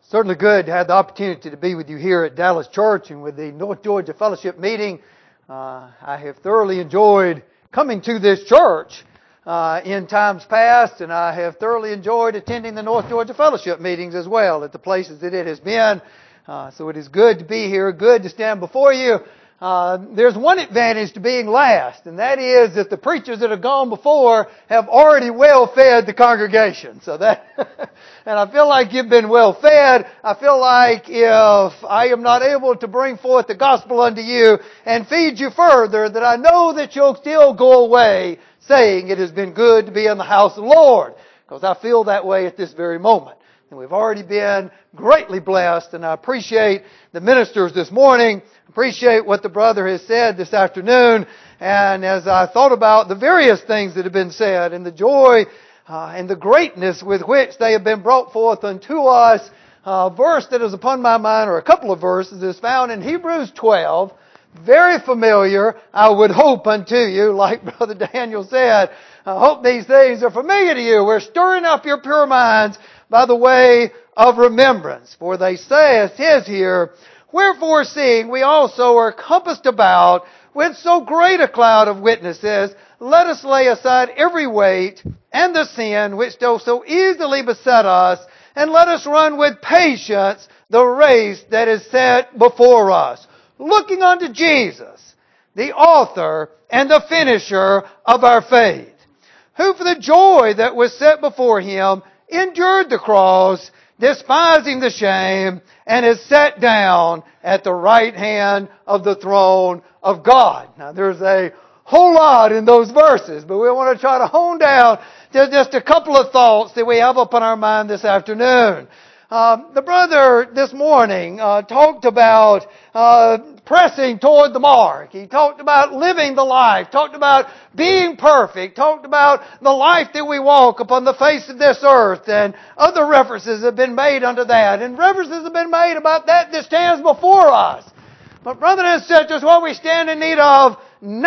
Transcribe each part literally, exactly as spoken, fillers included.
Certainly good to have the opportunity to be with you here at Dallas Church and with the North Georgia Fellowship meeting. Uh, I have thoroughly enjoyed coming to this church uh, in times past, and I have thoroughly enjoyed attending the North Georgia Fellowship meetings as well at the places that it has been. Uh, so it is good to be here, good to stand before you. Uh, there's one advantage to being last, and that is that the preachers that have gone before have already well fed the congregation. So that, and I feel like you've been well fed. I feel like if I am not able to bring forth the gospel unto you and feed you further, that I know that you'll still go away saying it has been good to be in the house of the Lord, because I feel that way at this very moment. And we've already been greatly blessed, and I appreciate the ministers this morning, appreciate what the brother has said this afternoon, and as I thought about the various things that have been said, and the joy uh, and the greatness with which they have been brought forth unto us, a verse that is upon my mind, or a couple of verses, is found in Hebrews twelve, very familiar, I would hope unto you, like Brother Daniel said. I hope these things are familiar to you. We're stirring up your pure minds by the way of remembrance. For they say, it says here, wherefore seeing we also are compassed about with so great a cloud of witnesses, let us lay aside every weight and the sin which doth so easily beset us, and let us run with patience the race that is set before us, looking unto Jesus, the author and the finisher of our faith, who for the joy that was set before Him endured the cross, despising the shame, and is set down at the right hand of the throne of God. Now there's a whole lot in those verses, but we want to try to hone down to just a couple of thoughts that we have upon our mind this afternoon. Um, the brother this morning uh, talked about uh, pressing toward the mark. He talked about living the life, talked about being perfect, talked about the life that we walk upon the face of this earth, and other references have been made unto that, and references have been made about that that stands before us. But brothers and sisters, what we stand in need of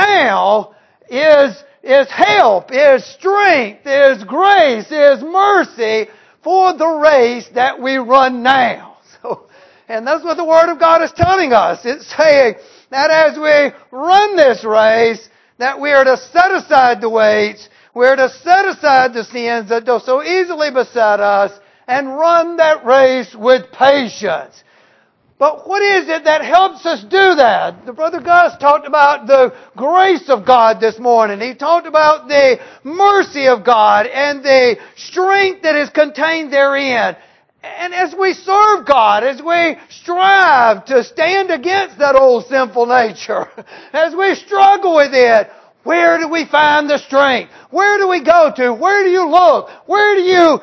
now is, is help, is strength, is grace, is mercy, for the race that we run now. So, and that's what the Word of God is telling us. It's saying that as we run this race, that we are to set aside the weights, we are to set aside the sins that do so easily beset us, and run that race with patience. But what is it that helps us do that? The Brother Gus talked about the grace of God this morning. He talked about the mercy of God and the strength that is contained therein. And as we serve God, as we strive to stand against that old sinful nature, as we struggle with it, where do we find the strength? Where do we go to? Where do you look? Where do you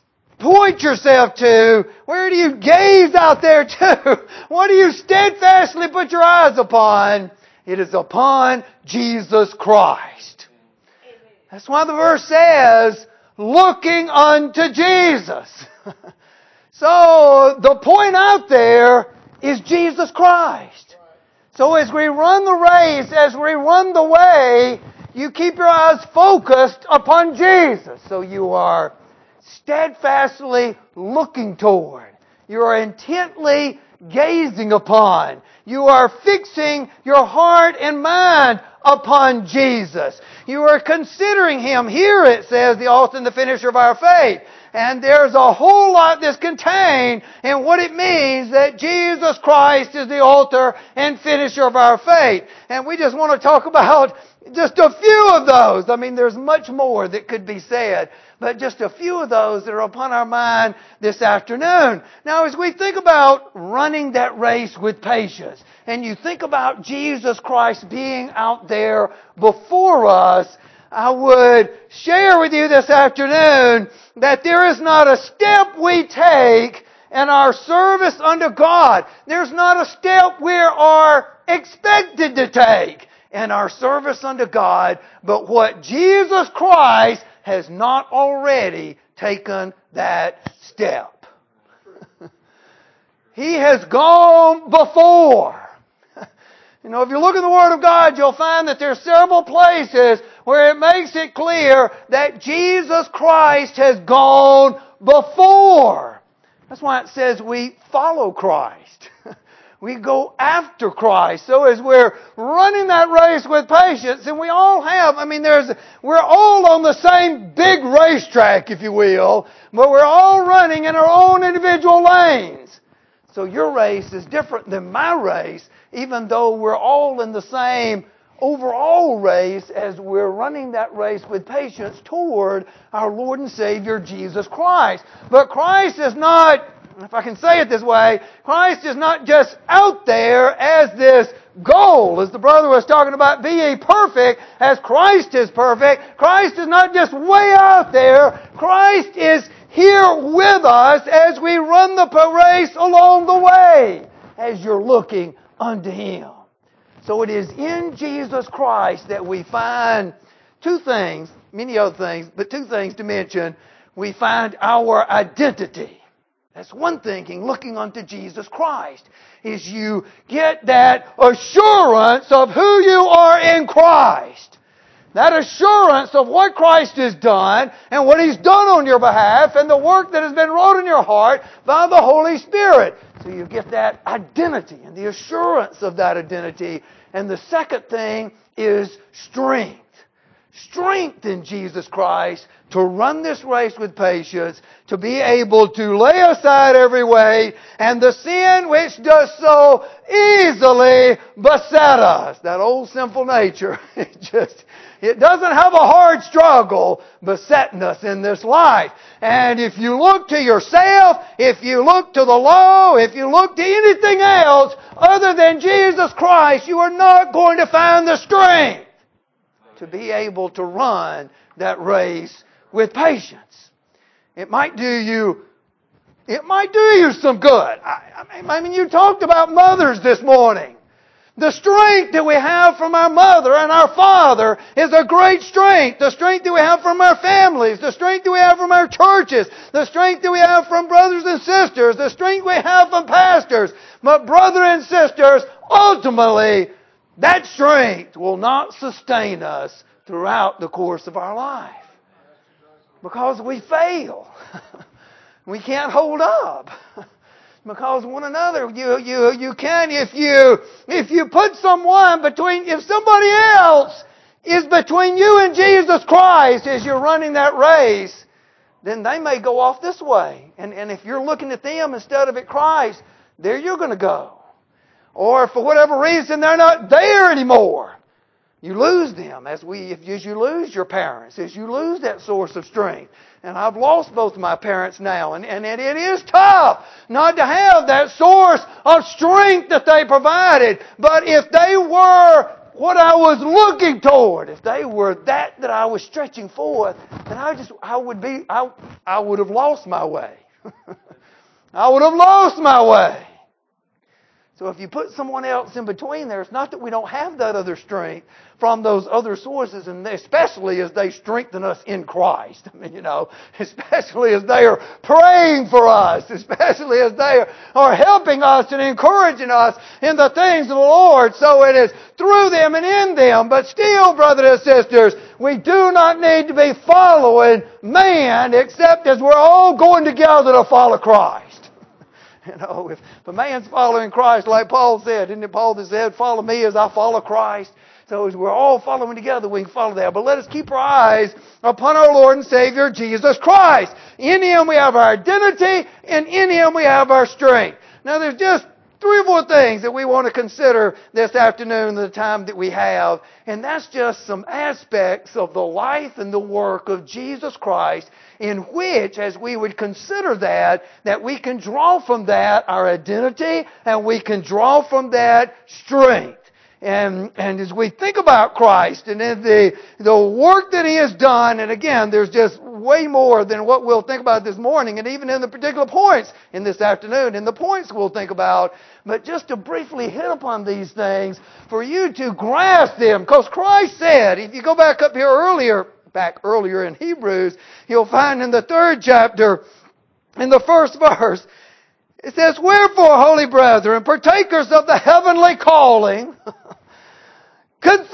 point yourself to? Where do you gaze out there to? What do you steadfastly put your eyes upon? It is upon Jesus Christ. That's why the verse says, looking unto Jesus. So the point out there is Jesus Christ. So as we run the race, as we run the way, you keep your eyes focused upon Jesus. So you are steadfastly looking toward. You are intently gazing upon. You are fixing your heart and mind upon Jesus. You are considering Him. Here it says, the author and the finisher of our faith. And there's a whole lot that's contained in what it means that Jesus Christ is the author and finisher of our faith. And we just want to talk about just a few of those. I mean, there's much more that could be said, but just a few of those that are upon our mind this afternoon. Now, as we think about running that race with patience, and you think about Jesus Christ being out there before us, I would share with you this afternoon that there is not a step we take in our service unto God. There's not a step we are expected to take in our service unto God, but what Jesus Christ has not already taken that step. He has gone before. You know, if you look in the Word of God, you'll find that there are several places where it makes it clear that Jesus Christ has gone before. That's why it says we follow Christ. We go after Christ. So as we're running that race with patience, and we all have, I mean, there's, we're all on the same big racetrack, if you will, but we're all running in our own individual lanes. So your race is different than my race, even though we're all in the same overall race as we're running that race with patience toward our Lord and Savior, Jesus Christ. But Christ is not, if I can say it this way, Christ is not just out there as this goal. As the brother was talking about, be ye perfect as Christ is perfect. Christ is not just way out there. Christ is here with us as we run the race along the way, as you're looking unto Him. So it is in Jesus Christ that we find two things, many other things, but two things to mention. We find our identity. That's one thinking, looking unto Jesus Christ, is you get that assurance of who you are in Christ. That assurance of what Christ has done and what He's done on your behalf and the work that has been wrought in your heart by the Holy Spirit. So you get that identity and the assurance of that identity. And the second thing is strength. Strength in Jesus Christ to run this race with patience, to be able to lay aside every weight and the sin which does so easily beset us. That old sinful nature, it just, it doesn't have a hard struggle besetting us in this life. And if you look to yourself, if you look to the law, if you look to anything else other than Jesus Christ, you are not going to find the strength to be able to run that race with patience. It might do you, it might do you some good. I, I mean, you talked about mothers this morning. The strength that we have from our mother and our father is a great strength. The strength that we have from our families, the strength that we have from our churches, the strength that we have from brothers and sisters, the strength we have from pastors. But brother and sisters, ultimately, that strength will not sustain us throughout the course of our life. Because we fail. We can't hold up. Because one another, you, you, you can, if you, if you put someone between, if somebody else is between you and Jesus Christ as you're running that race, then they may go off this way. And, and if you're looking at them instead of at Christ, there you're going to go. Or for whatever reason, they're not there anymore. You lose them as we, if, as you lose your parents, as you lose that source of strength. And I've lost both of my parents now, and, and it, it is tough not to have that source of strength that they provided. But if they were what I was looking toward, if they were that that I was stretching forth, then I just, I would be, I, I would have lost my way. I would have lost my way. So if you put someone else in between there, it's not that we don't have that other strength from those other sources, and especially as they strengthen us in Christ. I mean, you know, especially as they are praying for us, especially as they are helping us and encouraging us in the things of the Lord. So it is through them and in them. But still, brothers and sisters, we do not need to be following man except as we're all going together to follow Christ. You know, if a man's following Christ, like Paul said, isn't it Paul that said, follow me as I follow Christ? So as we're all following together, we can follow that. But let us keep our eyes upon our Lord and Savior, Jesus Christ. In Him we have our identity, and in Him we have our strength. Now there's just three or four things that we want to consider this afternoon, the time that we have. And that's just some aspects of the life and the work of Jesus Christ, in which, as we would consider that, that we can draw from that our identity, and we can draw from that strength. And, and as we think about Christ and in the, the work that He has done, and again, there's just way more than what we'll think about this morning, and even in the particular points in this afternoon, in the points we'll think about, but just to briefly hit upon these things for you to grasp them, because Christ said, if you go back up here earlier, back earlier in Hebrews, you'll find in the third chapter, in the first verse, it says, wherefore, holy brethren, partakers of the heavenly calling,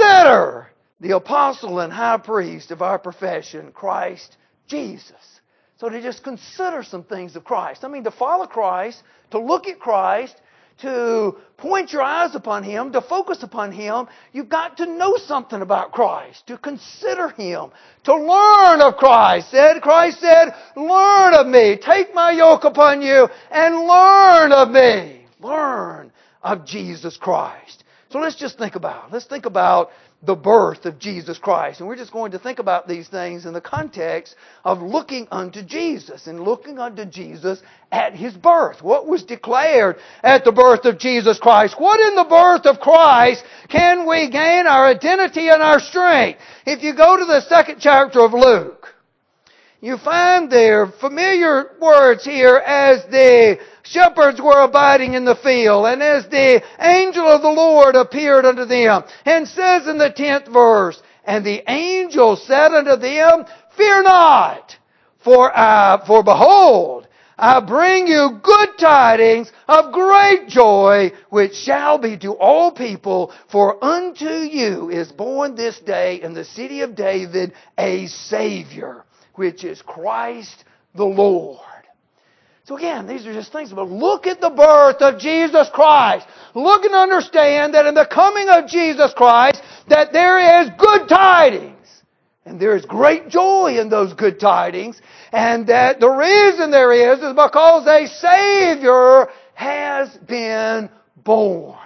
consider the apostle and high priest of our profession, Christ Jesus. So to just consider some things of Christ. I mean, to follow Christ, to look at Christ, to point your eyes upon Him, to focus upon Him, you've got to know something about Christ, to consider Him, to learn of Christ. Said, Christ said, learn of me, take my yoke upon you, and learn of me. Learn of Jesus Christ. So let's just think about, let's think about the birth of Jesus Christ. And we're just going to think about these things in the context of looking unto Jesus and looking unto Jesus at His birth. What was declared at the birth of Jesus Christ? What in the birth of Christ can we gain our identity and our strength? If you go to the second chapter of Luke, you find there familiar words here as the shepherds were abiding in the field and as the angel of the Lord appeared unto them. And says in the tenth verse, and the angel said unto them, fear not, for I, for behold, I bring you good tidings of great joy, which shall be to all people. For unto you is born this day in the city of David a Savior, which is Christ the Lord. So again, these are just things about look at the birth of Jesus Christ. Look and understand that in the coming of Jesus Christ, that there is good tidings. And there is great joy in those good tidings. And that the reason there is, is because a Savior has been born.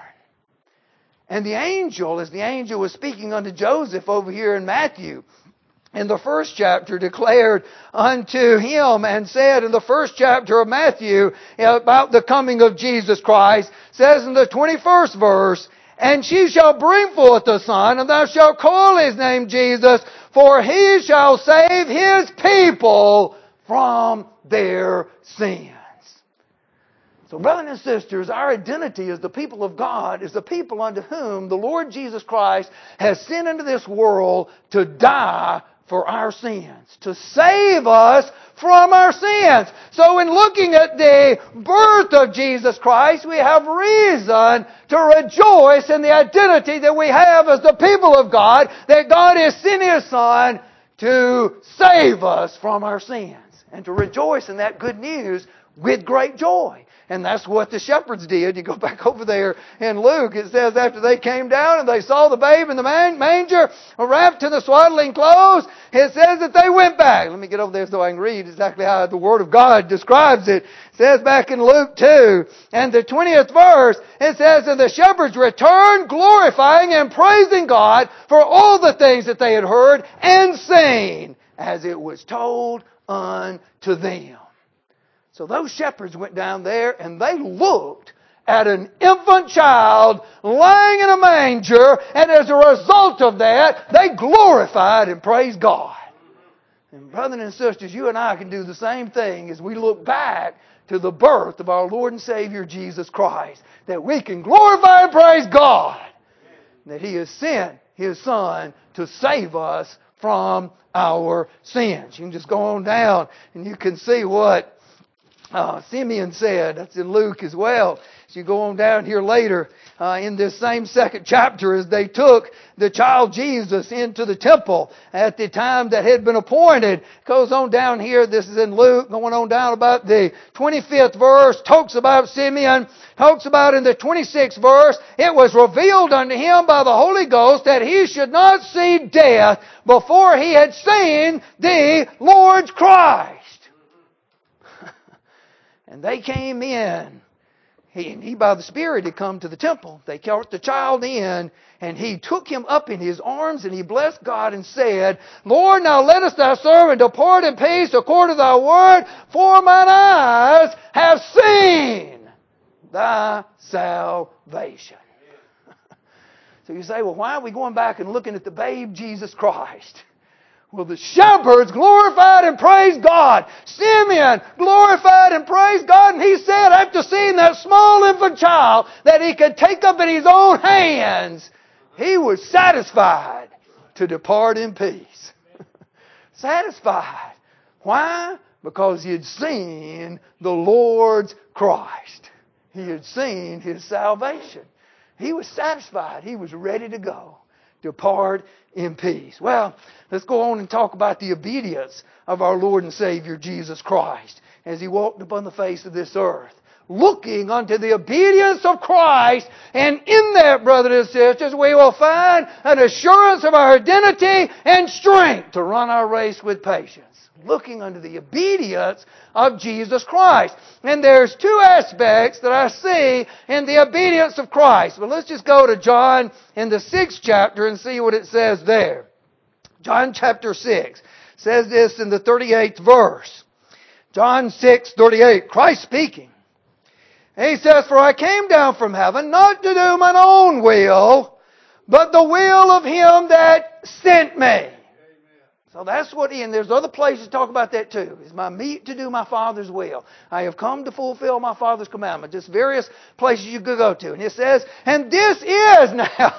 And the angel, as the angel was speaking unto Joseph over here in Matthew, in the first chapter declared unto him and said in the first chapter of Matthew about the coming of Jesus Christ, says in the twenty-first verse, and she shall bring forth a son, and thou shalt call his name Jesus, for he shall save his people from their sins. So brothers and sisters, our identity as the people of God is the people unto whom the Lord Jesus Christ has sent into this world to die for our sins, to save us from our sins. So in looking at the birth of Jesus Christ, we have reason to rejoice in the identity that we have as the people of God, that God has sent His Son to save us from our sins, and to rejoice in that good news with great joy. And that's what the shepherds did. You go back over there in Luke, it says after they came down and they saw the babe in the manger wrapped in the swaddling clothes, it says that they went back. Let me get over there so I can read exactly how the Word of God describes it. It says back in Luke two and the twentieth verse, it says, and the shepherds returned glorifying and praising God for all the things that they had heard and seen as it was told unto them. So those shepherds went down there and they looked at an infant child lying in a manger, and as a result of that, they glorified and praised God. And brothers and sisters, you and I can do the same thing as we look back to the birth of our Lord and Savior Jesus Christ, that we can glorify and praise God, that He has sent His Son to save us from our sins. You can just go on down and you can see what Uh, Simeon said. That's in Luke as well. So you go on down here later uh, in this same second chapter, as they took the child Jesus into the temple at the time that had been appointed. Goes on down here. This is in Luke. Going on down about the twenty-fifth verse. Talks about Simeon. Talks about in the twenty-sixth verse. It was revealed unto him by the Holy Ghost that he should not see death before he had seen the Lord's Christ. And they came in. He, he by the Spirit had come to the temple. They brought the child in, and he took him up in his arms, and he blessed God and said, Lord, now lettest thy servant depart in peace according to thy word, for mine eyes have seen thy salvation. So you say, well, why are we going back and looking at the babe Jesus Christ? Well, the shepherds glorified and praised God. Simeon glorified and praised God. And he said, after seeing that small infant child that he could take up in his own hands, he was satisfied to depart in peace. Satisfied. Why? Because he had seen the Lord's Christ. He had seen His salvation. He was satisfied. He was ready to go depart in peace. Well, let's go on and talk about the obedience of our Lord and Savior Jesus Christ as He walked upon the face of this earth, looking unto the obedience of Christ. And in that, brothers and sisters, we will find an assurance of our identity and strength to run our race with patience. Looking unto the obedience of Jesus Christ. And there's two aspects that I see in the obedience of Christ. But let's just go to John in the sixth chapter and see what it says there. John chapter six says this in the thirty-eighth verse. John six thirty-eight, Christ speaking. And He says, "For I came down from heaven not to do mine own will, but the will of Him that sent me." So that's what He, and there's other places to talk about that too. It's my meat to do my Father's will. I have come to fulfill my Father's commandment. Just various places you could go to. And it says, and this is now,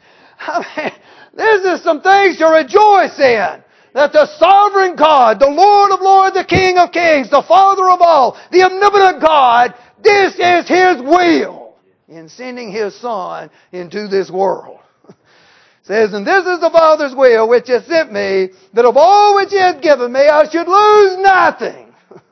I mean, this is some things to rejoice in. That the sovereign God, the Lord of lords, the King of kings, the Father of all, the omnipotent God, this is His will in sending His Son into this world. It says, and this is the Father's will which has sent me, that of all which He hath given me I should lose nothing,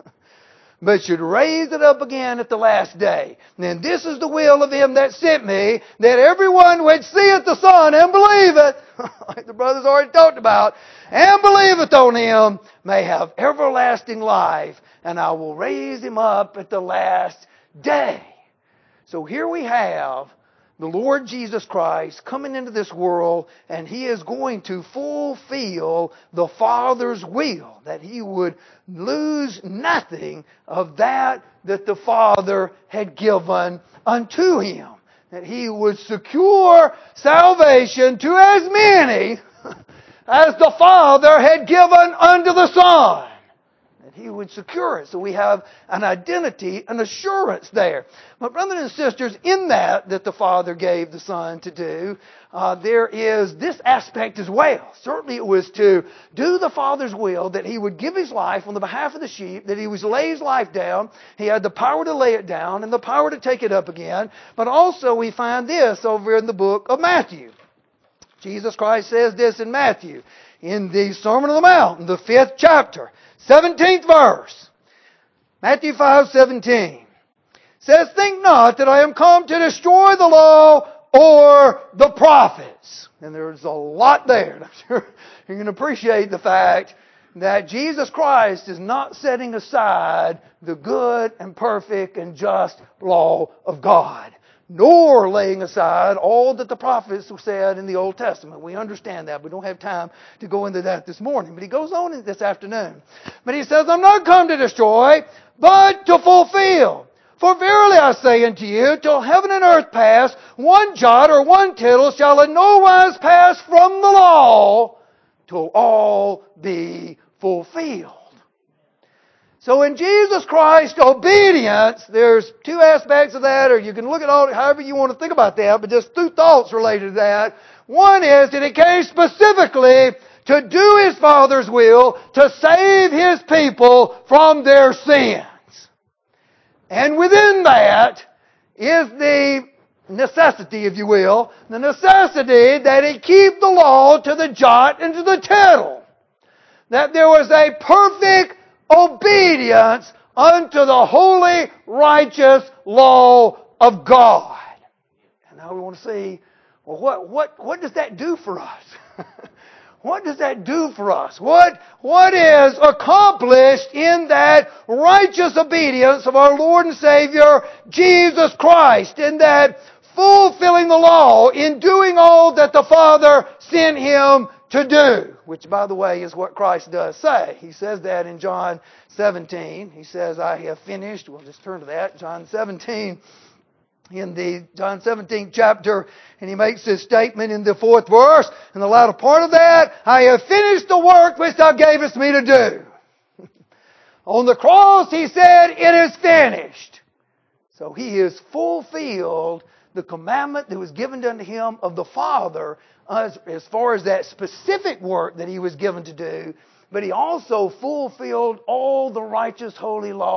but should raise it up again at the last day. And this is the will of Him that sent me, that everyone which seeth the Son and believeth, like the brothers already talked about, and believeth on Him, may have everlasting life, and I will raise him up at the last day. So here we have the Lord Jesus Christ coming into this world, and He is going to fulfill the Father's will, that He would lose nothing of that that the Father had given unto Him. That He would secure salvation to as many as the Father had given unto the Son. That He would secure it. So we have an identity, an assurance there. But brothers and sisters, in that that the Father gave the Son to do, uh, there is this aspect as well. Certainly it was to do the Father's will, that He would give His life on the behalf of the sheep, that He would lay His life down. He had the power to lay it down and the power to take it up again. But also we find this over in the book of Matthew. Jesus Christ says this in Matthew, in the Sermon on the Mount, in the fifth chapter, seventeenth verse. Matthew five seventeen. Says, think not that I am come to destroy the law or the prophets. And there's a lot there. I'm sure you can appreciate the fact that Jesus Christ is not setting aside the good and perfect and just law of God, nor laying aside all that the prophets said in the Old Testament. We understand that. We don't have time to go into that this morning. But He goes on this afternoon. But He says, I'm not come to destroy, but to fulfill. For verily I say unto you, till heaven and earth pass, one jot or one tittle shall in no wise pass from the law, till all be fulfilled. So in Jesus Christ's obedience, there's two aspects of that, or you can look at all however you want to think about that, but just two thoughts related to that. One is that He came specifically to do His Father's will, to save His people from their sins. And within that is the necessity, if you will, the necessity that He keep the law to the jot and to the tittle. That there was a perfect obedience unto the holy, righteous law of God. And now we want to see, well, what, what, what does that do for us? What does that do for us? What, what is accomplished in that righteous obedience of our Lord and Savior, Jesus Christ, in that fulfilling the law, in doing all that the Father sent Him to do? Which, by the way, is what Christ does say. He says that in John seventeen. He says, I have finished. We'll just turn to that. John seventeen. In the John seventeenth chapter, and He makes this statement in the fourth verse, in the latter part of that, I have finished the work which Thou gavest me to do. On the cross, He said, it is finished. So He has fulfilled the commandment that was given unto Him of the Father as, as far as that specific work that He was given to do, but He also fulfilled all the righteous holy law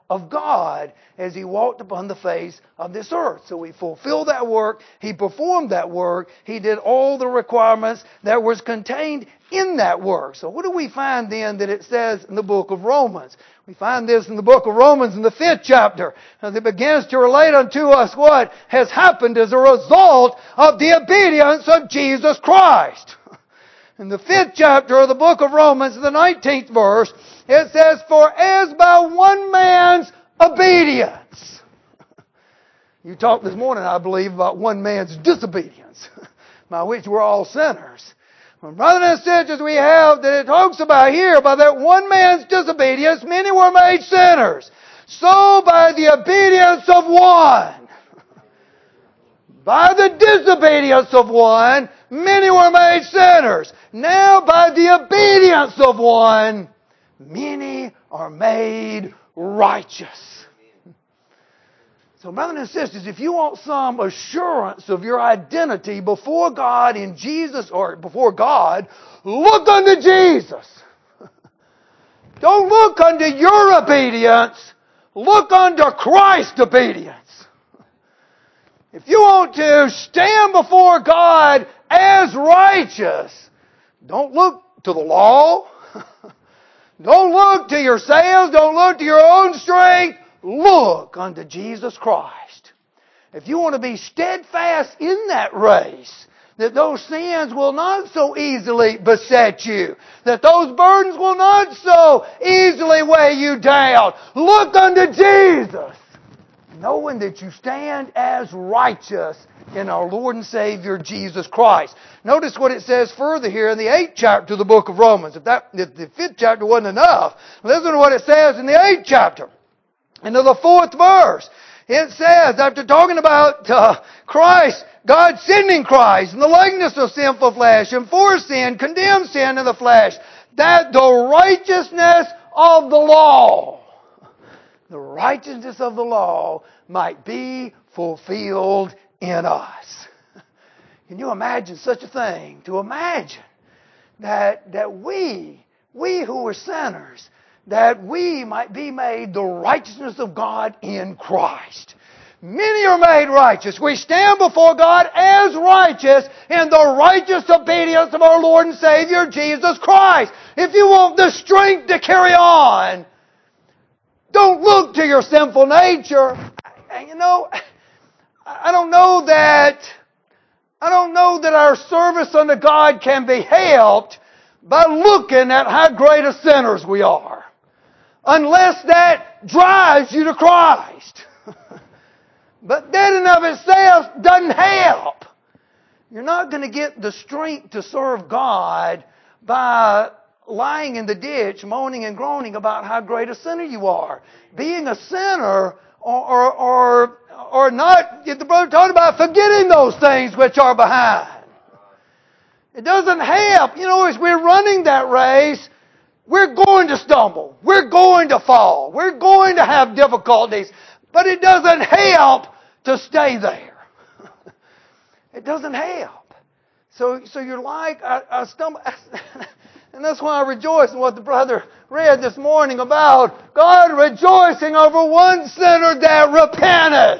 of God as He walked upon the face of this earth. So He fulfilled that work. He performed that work. He did all the requirements that was contained in that work. So what do we find then that it says in the book of Romans? We find this in the book of Romans in the fifth chapter. As it begins to relate unto us what has happened as a result of the obedience of Jesus Christ. In the fifth chapter of the book of Romans, the nineteenth verse, it says, "For as by one man's obedience." You talked this morning, I believe, about one man's disobedience, by which we're all sinners. Well, brothers and sisters, we have that it talks about here, by that one man's disobedience, many were made sinners. So by the obedience of one, by the disobedience of one, many were made sinners. Now by the obedience of one, many are made righteous. So brothers and sisters, if you want some assurance of your identity before God in Jesus, or before God, look unto Jesus. Don't look unto your obedience. Look unto Christ's obedience. If you want to stand before God as righteous, don't look to the law. Don't look to yourselves. Don't look to your own strength. Look unto Jesus Christ. If you want to be steadfast in that race, that those sins will not so easily beset you, that those burdens will not so easily weigh you down, look unto Jesus, knowing that you stand as righteous in our Lord and Savior Jesus Christ. Notice what it says further here in the eighth chapter of the book of Romans. If that if the fifth chapter wasn't enough, listen to what it says in the eighth chapter. Into the fourth verse, it says, after talking about uh, Christ, God sending Christ in the likeness of sinful flesh, and for sin, condemned sin in the flesh, that the righteousness of the law, the righteousness of the law might be fulfilled in us. Can you imagine such a thing? To imagine that, that we, we who are sinners, that we might be made the righteousness of God in Christ. Many are made righteous. We stand before God as righteous in the righteous obedience of our Lord and Savior, Jesus Christ. If you want the strength to carry on, don't look to your sinful nature. And you know, I don't know that, I don't know that our service unto God can be helped by looking at how great a sinners we are. Unless that drives you to Christ. But that in of itself doesn't help. You're not going to get the strength to serve God by lying in the ditch, moaning and groaning about how great a sinner you are. Being a sinner or, or, or, or not, the brother talked about forgetting those things which are behind. It doesn't help. You know, as we're running that race, we're going to stumble. We're going to fall. We're going to have difficulties. But it doesn't help to stay there. It doesn't help. So, so you're like, I, I stumble. And that's why I rejoice in what the brother read this morning about God rejoicing over one sinner that repenteth.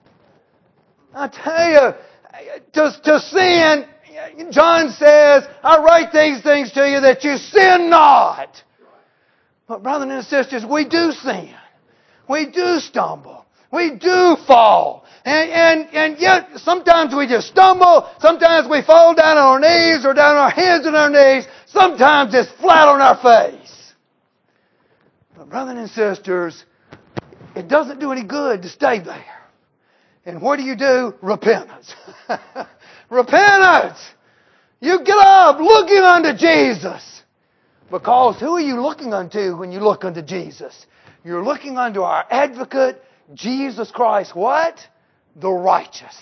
I tell you, to, to sin, John says, I write these things to you that you sin not. But brothers and sisters, we do sin. We do stumble. We do fall. And, and, and yet sometimes we just stumble. Sometimes we fall down on our knees or down on our hands and our knees. Sometimes it's flat on our face. But brothers and sisters, it doesn't do any good to stay there. And what do you do? Repentance. Repentance! You get up looking unto Jesus. Because who are you looking unto when you look unto Jesus? You're looking unto our advocate, Jesus Christ. What? The righteous.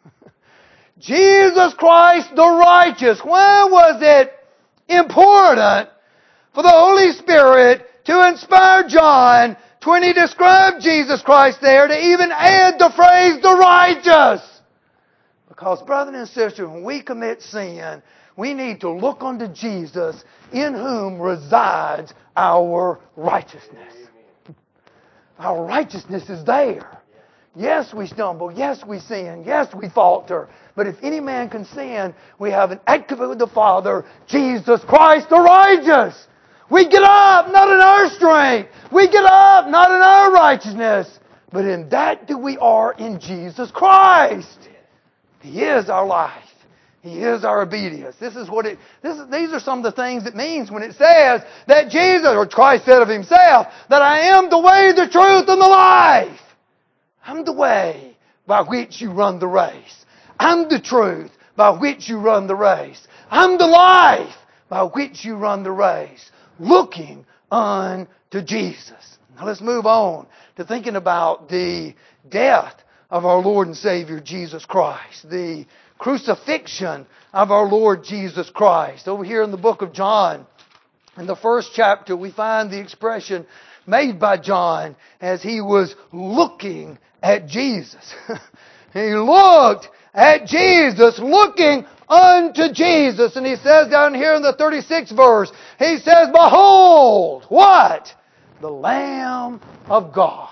Jesus Christ the righteous. Why was it important for the Holy Spirit to inspire John when he described Jesus Christ there to even add the phrase the righteous? Because, brothers and sisters, when we commit sin, we need to look unto Jesus in whom resides our righteousness. Our righteousness is there. Yes, we stumble. Yes, we sin. Yes, we falter. But if any man can sin, we have an advocate with the Father, Jesus Christ the righteous. We get up, not in our strength. We get up, not in our righteousness. But in that do we are in Jesus Christ. He is our life. He is our obedience. This is what it, this is, these are some of the things it means when it says that Jesus, or Christ said of Himself, that I am the way, the truth, and the life. I'm the way by which you run the race. I'm the truth by which you run the race. I'm the life by which you run the race. Looking unto Jesus. Now let's move on to thinking about the death of our Lord and Savior Jesus Christ. The crucifixion of our Lord Jesus Christ. Over here in the book of John, in the first chapter, we find the expression made by John as he was looking at Jesus. He looked at Jesus, looking unto Jesus. And he says down here in the thirty-sixth verse, he says, behold, what? The Lamb of God.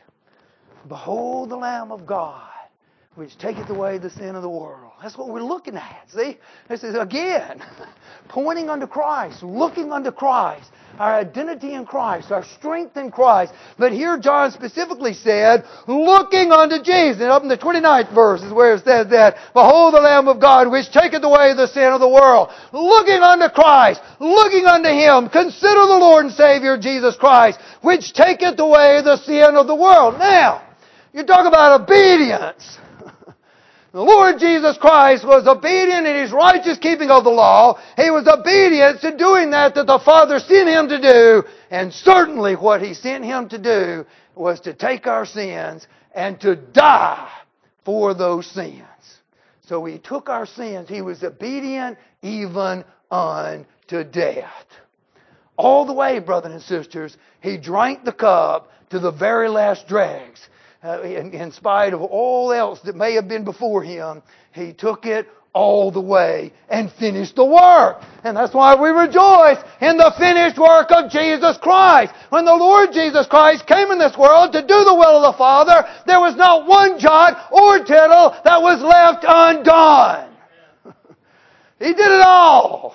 Behold the Lamb of God, which taketh away the sin of the world. That's what we're looking at. See? This is again, pointing unto Christ, looking unto Christ, our identity in Christ, our strength in Christ. But here John specifically said, looking unto Jesus. And up in the twenty-ninth verse is where it says that, behold the Lamb of God, which taketh away the sin of the world. Looking unto Christ, looking unto Him. Consider the Lord and Savior Jesus Christ, which taketh away the sin of the world. Now, you talk about obedience. The Lord Jesus Christ was obedient in His righteous keeping of the law. He was obedient to doing that that the Father sent Him to do. And certainly what He sent Him to do was to take our sins and to die for those sins. So He took our sins. He was obedient even unto death. All the way, brothers and sisters, He drank the cup to the very last dregs. Uh, in, in spite of all else that may have been before Him, He took it all the way and finished the work. And that's why we rejoice in the finished work of Jesus Christ. When the Lord Jesus Christ came in this world to do the will of the Father, there was not one jot or tittle that was left undone. He did it all.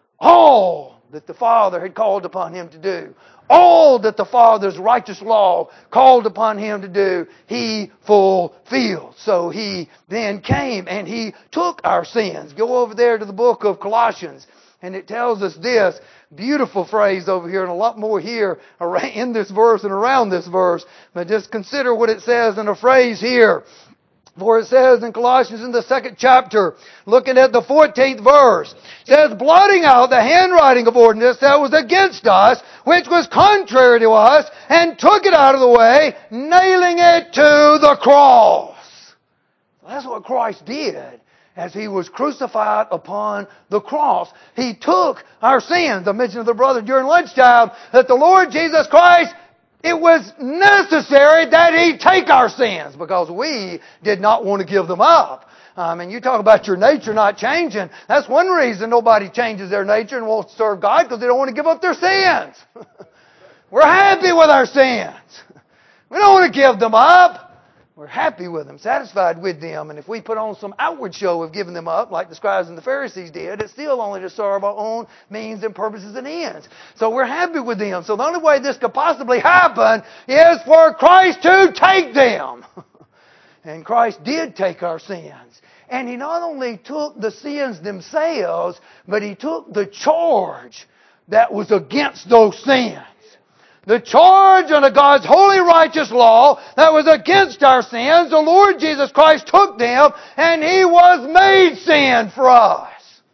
All that the Father had called upon Him to do. All that the Father's righteous law called upon Him to do, He fulfilled. So He then came and He took our sins. Go over there to the book of Colossians, and it tells us this beautiful phrase over here, and a lot more here in this verse and around this verse. But just consider what it says in a phrase here. For it says in Colossians in the second chapter, looking at the fourteenth verse, it says, blotting out the handwriting of ordinance that was against us, which was contrary to us, and took it out of the way, nailing it to the cross. That's what Christ did as He was crucified upon the cross. He took our sins. I mentioned to the brother during lunchtime that the Lord Jesus Christ, it was necessary that He take our sins because we did not want to give them up. I mean, you talk about your nature not changing. That's one reason nobody changes their nature and won't serve God, because they don't want to give up their sins. We're happy with our sins. We don't want to give them up. We're happy with them, satisfied with them. And if we put on some outward show of giving them up, like the scribes and the Pharisees did, it's still only to serve our own means and purposes and ends. So we're happy with them. So the only way this could possibly happen is for Christ to take them. And Christ did take our sins. And He not only took the sins themselves, but He took the charge that was against those sins. The charge under God's holy righteous law that was against our sins, the Lord Jesus Christ took them, and He was made sin for us.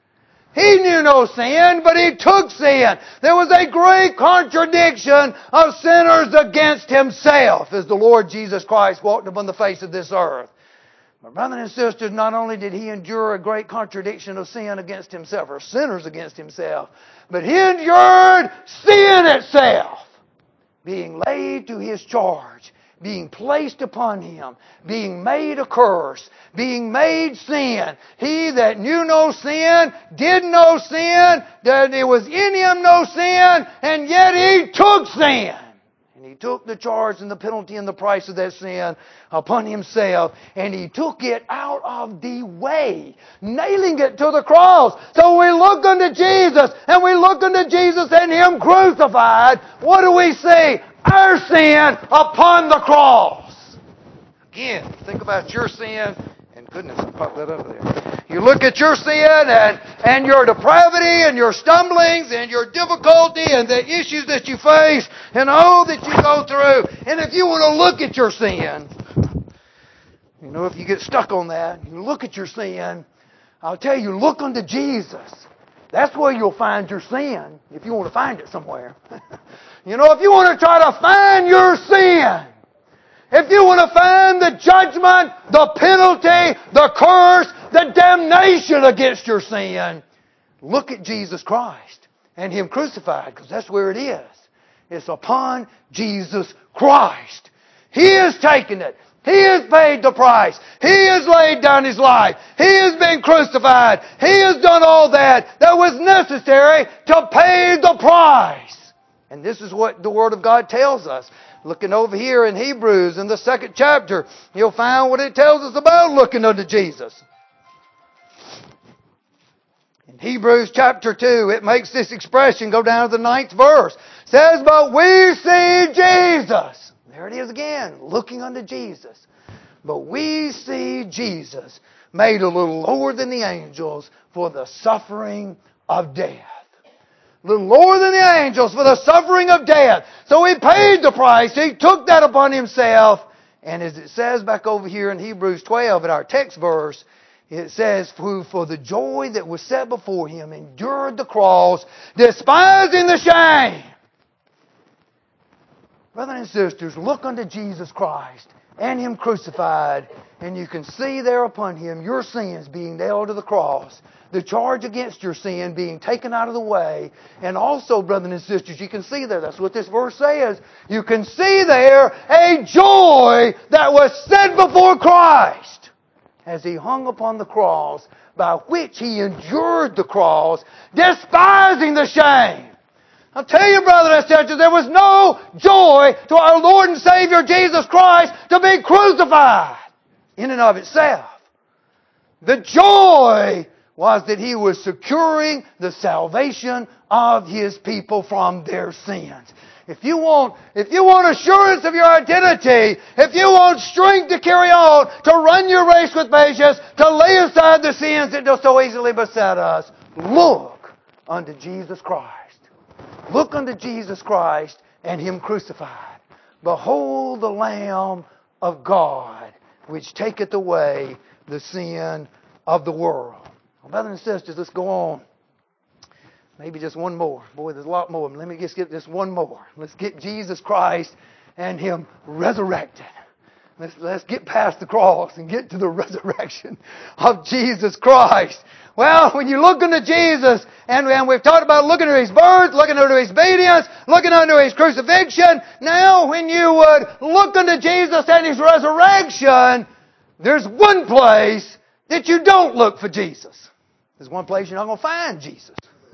He knew no sin, but He took sin. There was a great contradiction of sinners against Himself as the Lord Jesus Christ walked upon the face of this earth. My brothers and sisters, not only did He endure a great contradiction of sin against Himself, or sinners against Himself, but He endured sin itself, being laid to His charge, being placed upon Him, being made a curse, being made sin. He that knew no sin, did no sin, that it was in Him no sin, and yet He took sin. And He took the charge and the penalty and the price of that sin upon Himself. And He took it out of the way, nailing it to the cross. So we look unto Jesus, and we look unto Jesus and Him crucified. What do we see? Our sin upon the cross. Again, think about your sin. And goodness, I popped that over there. You look at your sin and, and your depravity and your stumblings and your difficulty and the issues that you face and all that you go through. And if you want to look at your sin, you know, if you get stuck on that, you look at your sin, I'll tell you, look unto Jesus. That's where you'll find your sin, if you want to find it somewhere. You know, if you want to try to find your sin, if you want to find the judgment, the penalty, the curse, the damnation against your sin, look at Jesus Christ and Him crucified, because that's where it is. It's upon Jesus Christ. He has taken it. He has paid the price. He has laid down His life. He has been crucified. He has done all that that was necessary to pay the price. And this is what the Word of God tells us. Looking over here in Hebrews in the second chapter, you'll find what it tells us about looking unto Jesus. In Hebrews chapter two, it makes this expression go down to the ninth verse. It says, but we see Jesus. There it is again, looking unto Jesus. But we see Jesus made a little lower than the angels for the suffering of death. A little lower than the angels for the suffering of death. So He paid the price. He took that upon Himself. And as it says back over here in Hebrews twelve, in our text verse, it says, who for the joy that was set before Him endured the cross, despising the shame. Brothers and sisters, look unto Jesus Christ and Him crucified, and you can see there upon Him your sins being nailed to the cross, the charge against your sin being taken out of the way, and also, brothers and sisters, you can see there, that's what this verse says, you can see there a joy that was set before Christ as He hung upon the cross, by which He endured the cross, despising the shame. I'll tell you, brothers and sisters, there was no joy to our Lord and Savior Jesus Christ to be crucified in and of itself. The joy was that He was securing the salvation of His people from their sins. If you want, if you want assurance of your identity, if you want strength to carry on, to run your race with patience, to lay aside the sins that do so easily beset us, look unto Jesus Christ. Look unto Jesus Christ and Him crucified. Behold the Lamb of God, which taketh away the sin of the world. Well, brothers and sisters, let's go on. Maybe just one more. Boy, there's a lot more. Let me just get just one more. Let's get Jesus Christ and Him resurrected. Let's, let's get past the cross and get to the resurrection of Jesus Christ. Well, when you look unto Jesus, and, and we've talked about looking at His birth, looking unto His obedience, looking unto His crucifixion, now when you would look unto Jesus and His resurrection, there's one place that you don't look for Jesus. There's one place you're not going to find Jesus.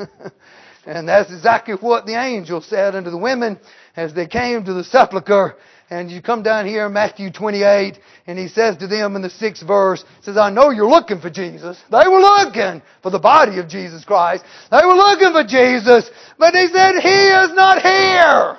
And that's exactly what the angel said unto the women as they came to the sepulchre. And you come down here in Matthew twenty-eight, and He says to them in the sixth verse, says, I know you're looking for Jesus. They were looking for the body of Jesus Christ. They were looking for Jesus, but He said, He is not here.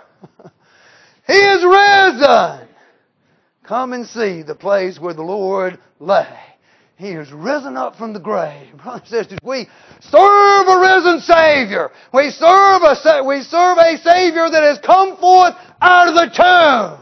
He is risen. Come and see the place where the Lord lay. He is risen up from the grave. Brothers and sisters, we serve a risen Savior. We serve a, we serve a Savior that has come forth out of the tomb.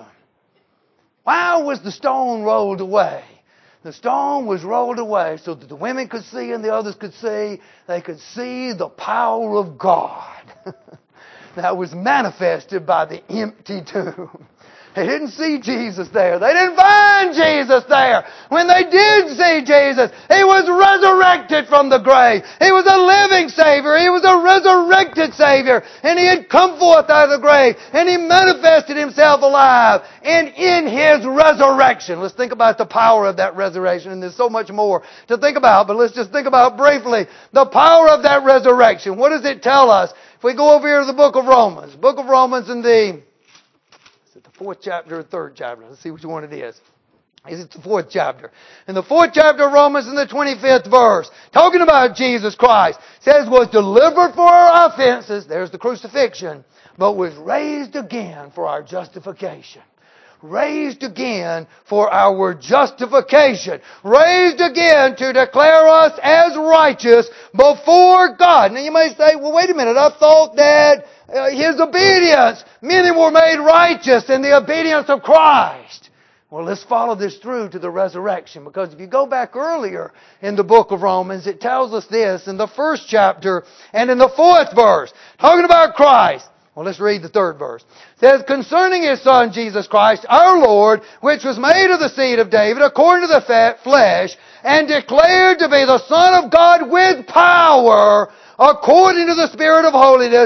Why was the stone rolled away? The stone was rolled away so that the women could see and the others could see. They could see the power of God that was manifested by the empty tomb. They didn't see Jesus there. They didn't find Jesus there. When they did see Jesus, He was resurrected from the grave. He was a living Savior. He was a resurrected Savior. And He had come forth out of the grave. And He manifested Himself alive. And in His resurrection, let's think about the power of that resurrection. And there's so much more to think about, but let's just think about briefly the power of that resurrection. What does it tell us? If we go over here to the book of Romans, book of Romans in the fourth chapter or third chapter? Let's see which one it is. It's the fourth chapter. In the fourth chapter of Romans, in the twenty-fifth verse, talking about Jesus Christ, says, was delivered for our offenses, there's the crucifixion, but was raised again for our justification. Raised again for our justification. Raised again to declare us as righteous before God. Now you may say, well, wait a minute, I thought that uh, His obedience, many were made righteous in the obedience of Christ. Well, let's follow this through to the resurrection, because if you go back earlier in the book of Romans, it tells us this in the first chapter and in the fourth verse, talking about Christ. Well, let's read the third verse. It says, concerning His Son, Jesus Christ, our Lord, which was made of the seed of David, according to the fat flesh, and declared to be the Son of God with power, according to the Spirit of holiness,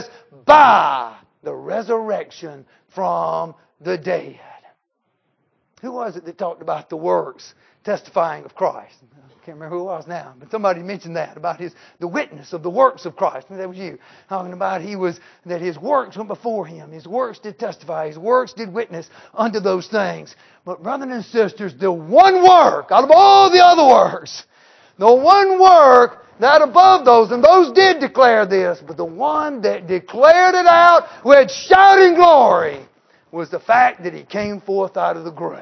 by the resurrection from the dead. Who was it that talked about the works testifying of Christ? I can't remember who it was now, but somebody mentioned that about his the witness of the works of Christ. Maybe that was you. Talking about he was that His works went before Him. His works did testify. His works did witness unto those things. But brothers and sisters, the one work out of all the other works, the one work that above those, and those did declare this, but the one that declared it out with shouting glory was the fact that He came forth out of the grave.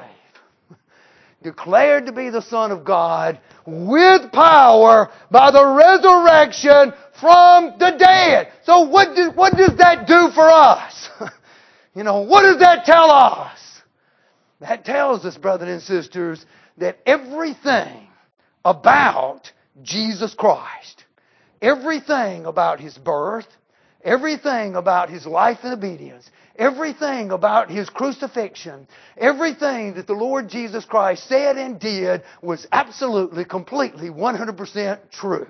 Declared to be the Son of God with power by the resurrection from the dead. So what, do, what does that do for us? You know, what does that tell us? That tells us, brothers and sisters, that everything about Jesus Christ, everything about His birth, everything about His life and obedience, everything about His crucifixion, everything that the Lord Jesus Christ said and did was absolutely, completely, one hundred percent true.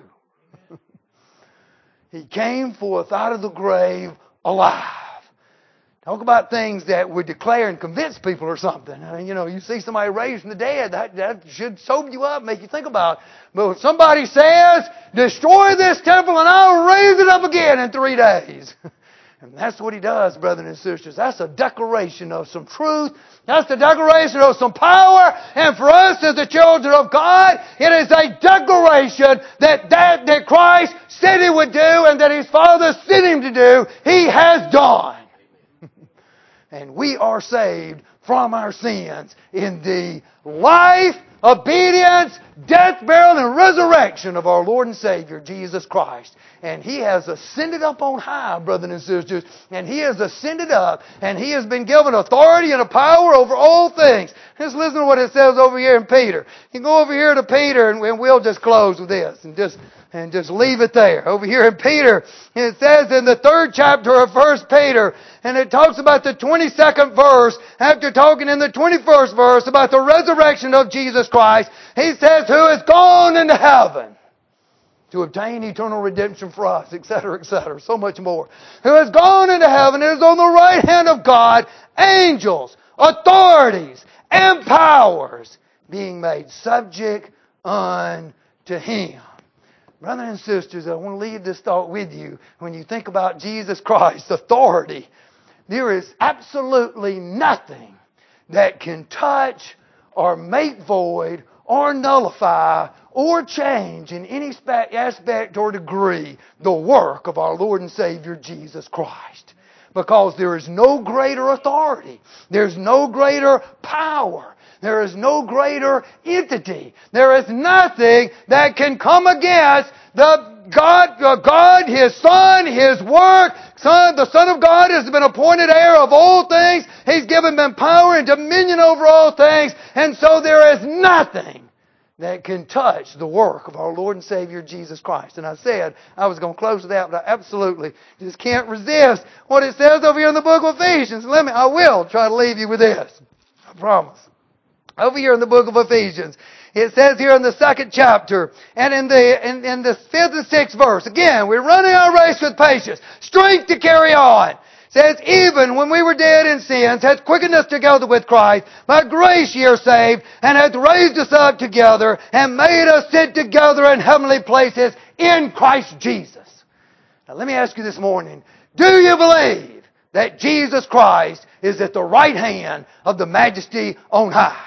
He came forth out of the grave alive. Talk about things that would declare and convince people or something. I mean, you know, you see somebody raised from the dead, that, that should sober you up, make you think about it. But if somebody says, destroy this temple and I'll raise it up again in three days. And that's what He does, brothers and sisters. That's a declaration of some truth. That's the declaration of some power. And for us as the children of God, it is a declaration that that, that Christ said He would do and that His Father sent Him to do, He has done. And we are saved from our sins in the life, obedience, death, burial, and resurrection of our Lord and Savior, Jesus Christ. And He has ascended up on high, brothers and sisters. And He has ascended up, and He has been given authority and a power over all things. Just listen to what it says over here in Peter. You can go over here to Peter, and we'll just close with this and just and just leave it there. Over here in Peter, it says in the third chapter of First Peter, and it talks about the twenty-second verse, after talking in the twenty-first verse about the resurrection of Jesus Christ, he says, who has gone into heaven to obtain eternal redemption for us, et cetera, et cetera, so much more. Who has gone into heaven and is on the right hand of God, angels, authorities, and powers being made subject unto Him. Brothers and sisters, I want to leave this thought with you. When you think about Jesus Christ's authority, there is absolutely nothing that can touch or make void or nullify or change in any aspect or degree the work of our Lord and Savior Jesus Christ. Because there is no greater authority. There's no greater power. There is no greater entity. There is nothing that can come against the God, uh, God, His Son, His work. Son, the Son of God has been appointed heir of all things. He's given them power and dominion over all things. And so there is nothing that can touch the work of our Lord and Savior Jesus Christ. And I said I was going to close with that, but I absolutely just can't resist what it says over here in the book of Ephesians. Let me, I will try to leave you with this. I promise. Over here in the book of Ephesians, it says here in the second chapter, and in the in, in the fifth and sixth verse, again, we're running our race with patience, strength to carry on. It says, even when we were dead in sins, hath quickened us together with Christ. By grace ye are saved, and hath raised us up together, and made us sit together in heavenly places in Christ Jesus. Now let me ask you this morning, do you believe that Jesus Christ is at the right hand of the Majesty on high.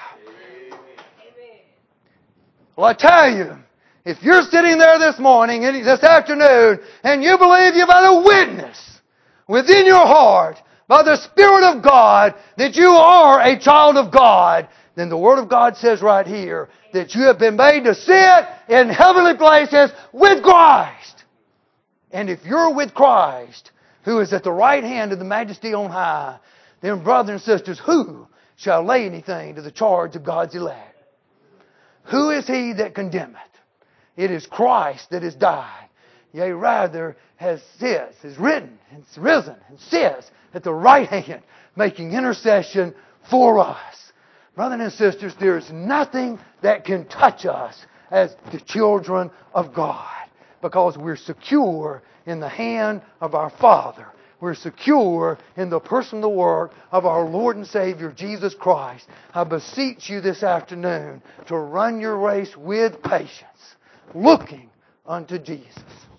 Well, I tell you, if you're sitting there this morning, and this afternoon, and you believe you've had a witness within your heart by the Spirit of God that you are a child of God, then the Word of God says right here that you have been made to sit in heavenly places with Christ. And if you're with Christ, who is at the right hand of the Majesty on high, then brothers and sisters, who shall lay anything to the charge of God's elect? Who is he that condemneth? It is Christ that has died. Yea, rather has sits, is written, and risen, and sits at the right hand, making intercession for us. Brothers and sisters, there is nothing that can touch us as the children of God, because we're secure in the hand of our Father. We're secure in the personal work of our Lord and Savior, Jesus Christ. I beseech you this afternoon to run your race with patience, looking unto Jesus.